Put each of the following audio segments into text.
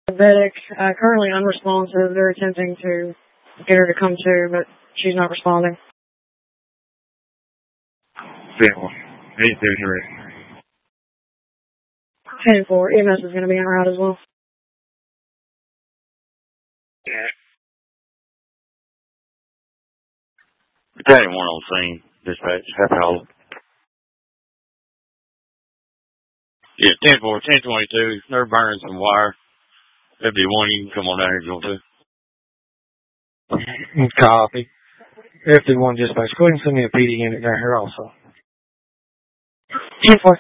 Diabetic, currently unresponsive. They're attempting to get her to come to, but she's not responding. 10-4. 10-4. EMS is going to be en route as well. 10-1 on scene. Dispatch. Happy Hollow. Yeah, 10-4, 10-22. They're burning some wire. That'd be one. You can come on down here if you want to. Copy. FD1 dispatch. Go ahead and send me a PD unit down here also. 10-4.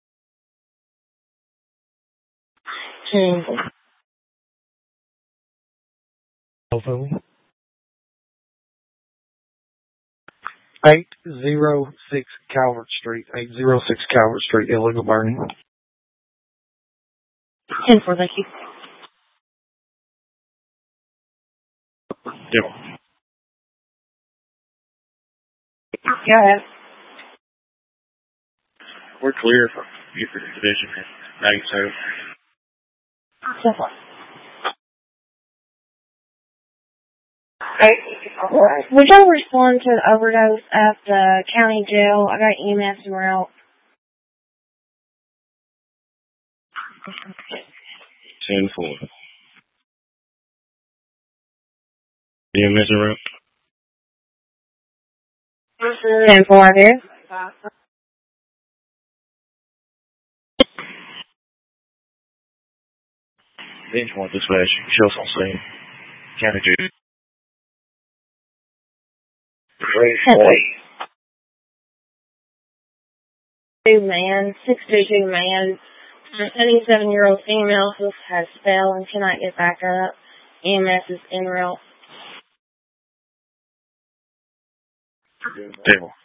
10-4. Hopefully. 806 Calvert Street. 806 Calvert Street. Illegal burning. 10-4, thank you. Yep. Go ahead. We're clear for Buford Division. 97. 10-4. Alright. Would y'all respond to the overdose at the county jail? I got EMS en route. 10-4. EMS en route. 10-4 here. Bench 1 dispatch. Show us on scene. County jail. 622 man. 77-year-old female who has fell and cannot get back up. EMS is en route. Table.